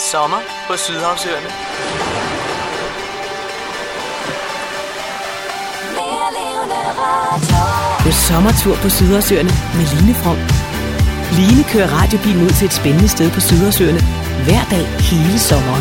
Sommer på Sydhavsøerne. På sommertur på Sydhavsøerne med Line From. Line kører radiobilen ud til et spændende sted på Sydhavsøerne hver dag hele sommeren.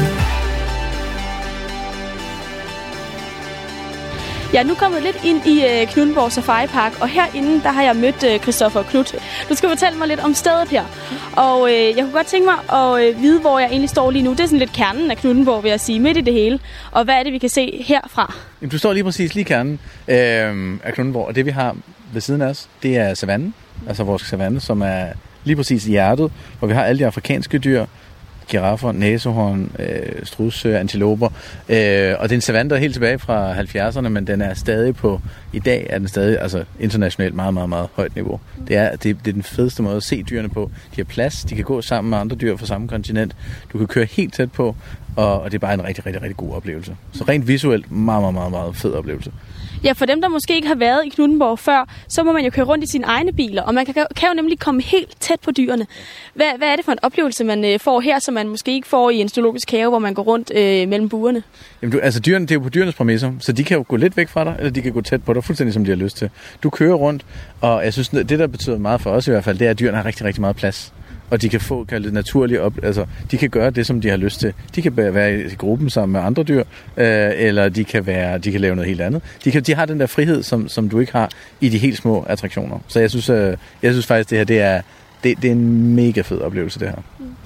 Jeg er nu kommet lidt ind i Knuthenborg Safari Park, og herinde der har jeg mødt Christoffer Knuth. Du skal fortælle mig lidt om stedet her. Og jeg kunne godt tænke mig at vide, hvor jeg egentlig står lige nu. Det er sådan lidt kernen af Knuthenborg, vil jeg sige, midt i det hele. Og hvad er det, vi kan se herfra? Jamen, du står lige præcis lige kernen af Knuthenborg, og det vi har ved siden af os, det er savannen. Altså vores savanne, som er lige præcis i hjertet, hvor vi har alle de afrikanske dyr. Giraffer, næsehorn, strudsøer, antiloper. Og det er en savanne, der er helt tilbage fra 70'erne, men den er stadig i dag er den stadig altså internationalt meget, meget, meget højt niveau. Det er den fedeste måde at se dyrene på. De har plads, de kan gå sammen med andre dyr fra samme kontinent. Du kan køre helt tæt på, og det er bare en rigtig, rigtig, rigtig god oplevelse. Så rent visuelt, meget, meget, meget, meget fed oplevelse. Ja, for dem, der måske ikke har været i Knuthenborg før, så må man jo køre rundt i sine egne biler, og man kan jo nemlig komme helt tæt på dyrene. Hvad er det for en oplevelse, man får her, som man måske ikke får i en zoologisk have, hvor man går rundt mellem burene? Jamen, dyrene, det er jo på dyrenes præmisser, så de kan jo gå lidt væk fra dig, eller de kan gå tæt på dig, fuldstændig som de har lyst til. Du kører rundt, og jeg synes, det der betyder meget for os i hvert fald, det er, at dyrene har rigtig, rigtig meget plads. Og de kan få kaldet naturligt op, altså de kan gøre det, som de har lyst til. De kan være i gruppen sammen med andre dyr, eller de kan lave noget helt andet. De har den der frihed, som du ikke har i de helt små attraktioner. Så jeg synes faktisk, det her det er en mega fed oplevelse, det her.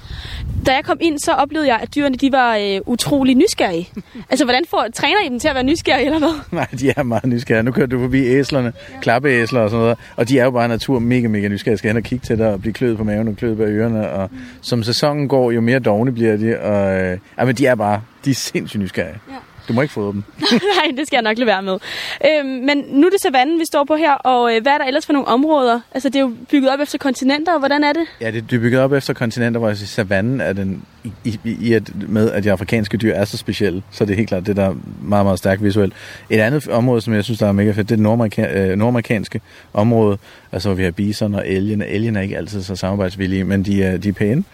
Da jeg kom ind, så oplevede jeg, at dyrene de var utrolig nysgerrige. Altså, hvordan træner I dem til at være nysgerrige, eller hvad? Nej, de er meget nysgerrige. Nu kører du forbi æslerne, klappeæsler og sådan noget, og de er jo bare natur mega, mega nysgerrige. Skal hen og kigge til dig og blive kløet på maven og kløet på ørerne. Og som sæsonen går, jo mere dovne bliver de. Og, men de er sindssygt nysgerrige. Ja. Du må ikke fodre dem. Nej, det skal jeg nok lade være med. Men nu er det savannen, vi står på her, og hvad er der ellers for nogle områder? Altså, det er jo bygget op efter kontinenter, og hvordan er det? Ja, det er bygget op efter kontinenter, hvor savannen er den, med, at de afrikanske dyr er så specielle, så det er helt klart det, der er meget, meget stærkt visuelt. Et andet område, som jeg synes, der er mega fedt, det er det nordamerikanske område, altså hvor vi har bison og elgen. Elgen er ikke altid så samarbejdsvillige, men de er pæne.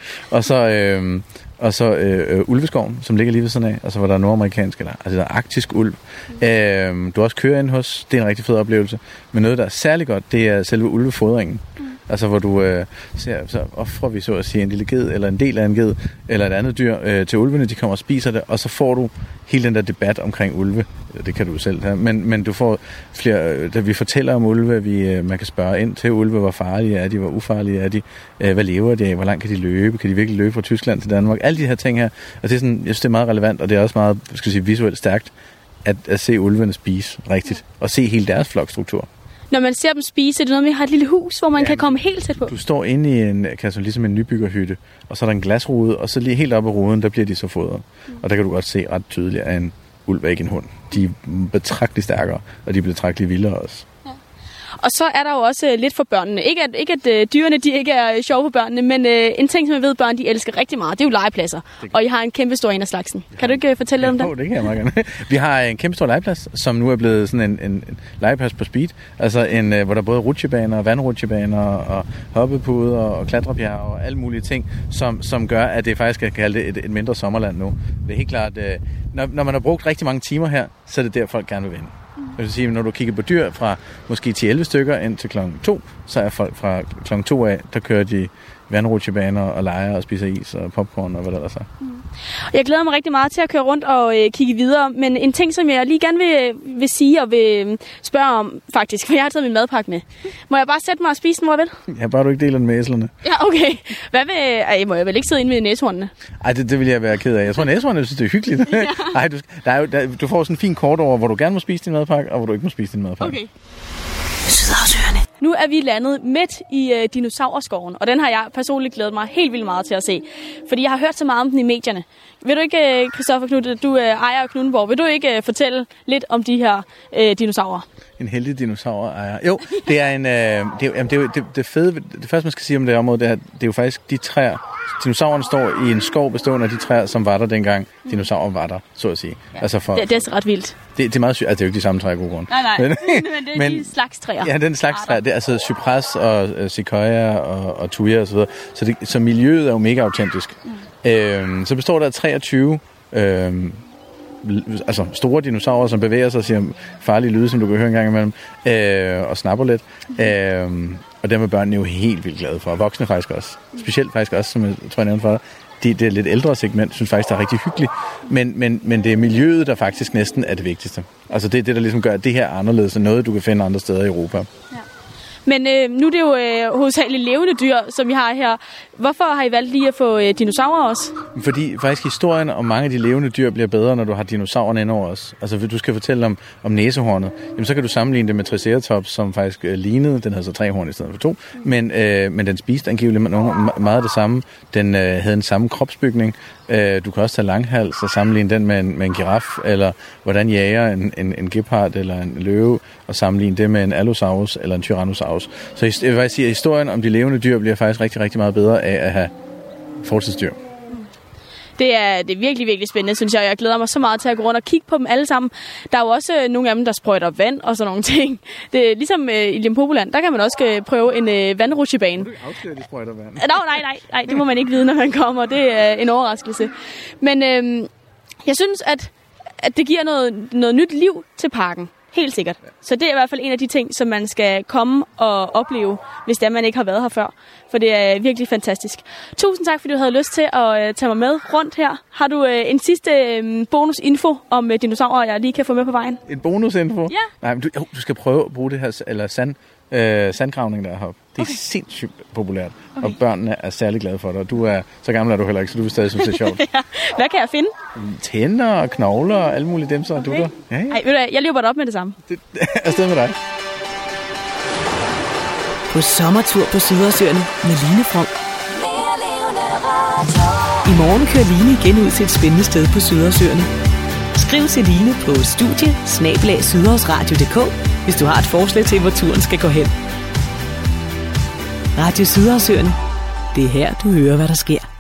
Og så ulveskoven, som ligger lige ved sådan af, altså hvor der er nordamerikansk, altså der er arktisk ulv. Du også kører ind hos, det er en rigtig fed oplevelse. Men noget, der er særlig godt, det er selve ulvefodringen. Altså hvor du så offrer vi så at sige en lille ged, eller en del af en ged, eller et andet dyr til ulvene, de kommer og spiser det, og så får du hele den der debat omkring ulve. Det kan du selv have, men du får flere, da vi fortæller om ulve, man kan spørge ind til ulve, hvor farlige er de, hvor ufarlige er de, hvad lever de af, hvor langt kan de løbe, kan de virkelig løbe fra Tyskland til Danmark, alle de her ting her, og det er sådan, jeg synes det er meget relevant, og det er også meget, visuelt stærkt, at se ulvene spise rigtigt, og se hele deres flokstruktur. Når man ser dem spise, er det noget med at have et lille hus, hvor man kan komme helt tæt på? Du står inde i ligesom en nybyggerhytte, og så er der en glasrude, og så lige helt oppe i ruden, der bliver de så fodret. Og der kan du godt se ret tydeligt, at en ulv er ikke en hund. De er betragteligt stærkere, og de er betragteligt vildere også. Ja. Og så er der jo også lidt for børnene. Ikke at dyrene de ikke er sjove for børnene, men en ting, som jeg ved, børn de elsker rigtig meget, det er jo legepladser. Og I har en kæmpe stor en af slagsen. Kan du ikke fortælle lidt om det? Det kan jeg meget gerne. Vi har en kæmpe stor legeplads, som nu er blevet sådan en legeplads på speed. Altså hvor der er både rutsjebaner, vandrutsjebaner og hoppepuder og klatrebjerg og alle mulige ting, som gør, at det faktisk kan kalde det et mindre sommerland nu. Det er helt klart, når man har brugt rigtig mange timer her, så er det der, folk gerne vil vinde. Jeg vil sige, når du kigger på dyr fra måske 10-11 stykker ind til klokken 2, så er folk fra klokken 2 af, der kører de vandrutsjebaner og leger og spiser is og popcorn og hvad der er. Jeg glæder mig rigtig meget til at køre rundt og kigge videre, men en ting, som jeg lige gerne vil sige og vil spørge om faktisk, for jeg har taget min madpakke med. Må jeg bare sætte mig og spise den, hvor jeg vil? Ja, bare du ikke deler den med æslerne. Ja, okay. Må jeg vel ikke sidde inde ved næshornene? Ej, det vil jeg være ked af. Jeg tror, næshornene synes, det er hyggeligt. Ja. Ej, du får sådan en fin kort over, hvor du gerne må spise din madpakke, og hvor du ikke må spise din madpakke. Okay. Nu er vi landet midt i dinosaurskoven, og den har jeg personligt glædet mig helt vildt meget til at se, fordi jeg har hørt så meget om den i medierne. Vil du ikke, Christoffer Knuth, du ejer Knuthenborg, vil du ikke fortælle lidt om de her dinosaurer? En heldig dinosaurejer. Jo, det er det fede. Det første, man skal sige om det område, det er jo faktisk de træer. Dinosaurerne står i en skov bestående af de træer, som var der dengang dinosaurer var der, så at sige. Ja. Altså det er ret vildt. Det er meget sygt. Altså, det er jo ikke de samme træer, god grund. Nej, men det er de slags træer. Ja, den slags træer. Det er altså cypres og sequoia og tuya og så videre. Så miljøet er jo mega autentisk. Så består der af 23 altså store dinosaurer, som bevæger sig og siger farlige lyde, som du kan høre en gang imellem, og snapper lidt. Og dem er børnene jo helt vildt glade for, og voksne faktisk også. Specielt faktisk også, som jeg tror, jeg nævnte for dig. Det er lidt ældre segment, synes faktisk, det er rigtig hyggeligt. Men det er miljøet, der faktisk næsten er det vigtigste. Altså det er det, der ligesom gør det her anderledes end noget, du kan finde andre steder i Europa. Ja. Men nu er det jo hovedsageligt levende dyr, som vi har her. Hvorfor har I valgt lige at få dinosaurer også? Fordi faktisk historien om mange af de levende dyr bliver bedre, når du har dinosaurerne ind over os. Altså hvis du skal fortælle om næsehornet, jamen, så kan du sammenligne det med Triceratops, som faktisk lignede. Den havde så 3 horn i stedet for 2. Men den spiste angiveligt meget af det samme. Den havde en samme kropsbygning. Du kan også tage langhals og sammenligne den med en giraf, eller hvordan jager en gepard eller en løve, og sammenligne det med en allosaurus eller en tyrannosaurus. Så jeg vil faktisk sige, at historien om de levende dyr bliver faktisk rigtig, rigtig meget bedre af at have fortidsdyr. Det er virkelig, virkelig spændende, synes jeg. Jeg glæder mig så meget til at gå rundt og kigge på dem alle sammen. Der er jo også nogle af dem, der sprøjter vand og sådan nogle ting. Det er ligesom i Limpopoland, der kan man også prøve en vandrutsjebane. Du afslører, de sprøjter vand. Nej, det må man ikke vide, når man kommer. Det er en overraskelse. Men jeg synes, at det giver noget nyt liv til parken. Helt sikkert. Så det er i hvert fald en af de ting, som man skal komme og opleve, hvis det er, man ikke har været her før. For det er virkelig fantastisk. Tusind tak, fordi du havde lyst til at tage mig med rundt her. Har du en sidste bonusinfo om dinosaurer, jeg lige kan få med på vejen? En bonusinfo? Ja. Nej, men du skal prøve at bruge det her, eller sandgravning, der er heroppe. Det er sindssygt populært, og børnene er særlig glade for det. Og du er så gammel, er du heller ikke, så du vil stadig synes, det er sjovt. Ja. Hvad kan jeg finde? Tænder og knogler og alle mulige dem, så okay. Du der. Ja. Ej, ved du, jeg løber op med det samme. Afsted med dig. På sommertur på Sydhavsøerne med Line From. I morgen kører Line igen ud til et spændende sted på Sydhavsøerne. Skriv til Line på studie@sydhavsradio.dk, hvis du har et forslag til, hvor turen skal gå hen. Radio Sydhavsøerne. Det er her, du hører, hvad der sker.